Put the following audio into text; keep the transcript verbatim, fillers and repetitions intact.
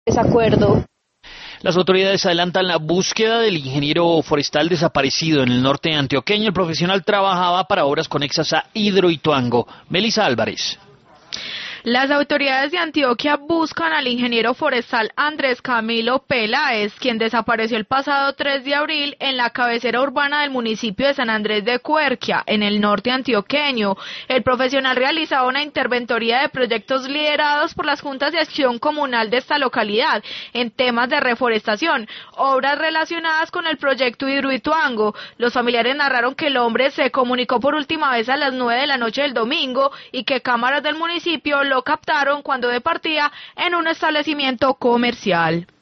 desacuerdo. Las autoridades adelantan la búsqueda del ingeniero forestal desaparecido en el norte antioqueño. El profesional trabajaba para obras conexas a Hidroituango. Melissa Álvarez. Las autoridades de Antioquia buscan al ingeniero forestal Andrés Camilo Peláez, quien desapareció el pasado tres de abril en la cabecera urbana del municipio de San Andrés de Cuerquia, en el norte antioqueño. El profesional realizaba una interventoría de proyectos liderados por las juntas de acción comunal de esta localidad en temas de reforestación, obras relacionadas con el proyecto Hidroituango. Los familiares narraron que el hombre se comunicó por última vez a las nueve de la noche del domingo y que cámaras del municipio lo captaron cuando departía en un establecimiento comercial.